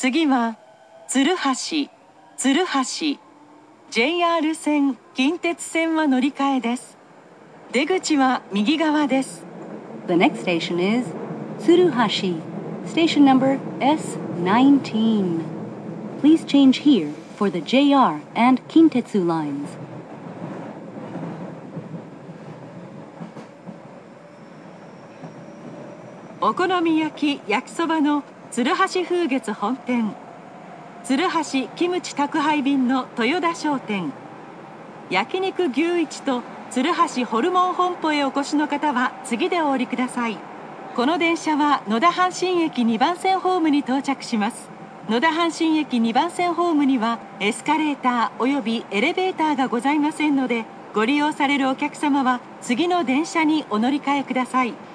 次は鶴橋、鶴橋。JR 線、近鉄線は乗り換えです。出口は右側です。 The next station is Tsuruhashi, station number S19. Please change here for the JR and Kintetsu lines. お好み焼き、焼きそばの鶴橋風月本店、鶴橋キムチ宅配便の豊田商店、焼肉牛一と鶴橋ホルモン本舗へお越しの方は次でお降りください。この電車は野田阪神駅2番線ホームに到着します。野田阪神駅2番線ホームにはエスカレーターおよびエレベーターがございませんので、ご利用されるお客様は次の電車にお乗り換えください。